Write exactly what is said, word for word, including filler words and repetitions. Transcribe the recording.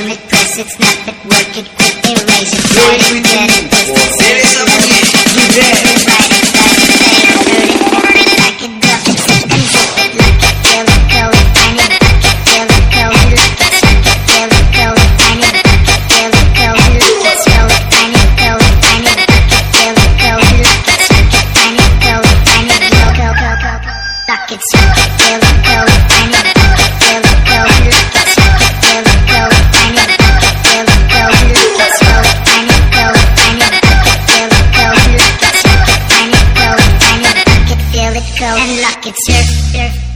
limit, press it, snap it, work it, quick, erase it, slide it, get it, twist it, spin it, look it, use it, rewrite it, touch it, say it, hurt it, hurt it, back it, drop it, zip and zip it, look it, feel it, go it, find it, back it, feel it, go it, look it, suck it, feel it, go it, find it, back it, feel it, go it, look it, go it, find it, go it, find it, back it, feel it, go it, look it, suck it, find it, go it, find it, go, go, go, go, go, lock it, suck it, feel it, go it, find it, back it, feel it, go it, look it, suck it, feel it, go it, find it, back it, feel it, go it, look it, go it, find it, go it, find it, back it, feel it, go it, look it, suck it, find it, go it, find it, back it, feel it, go and lock it, surf, surf.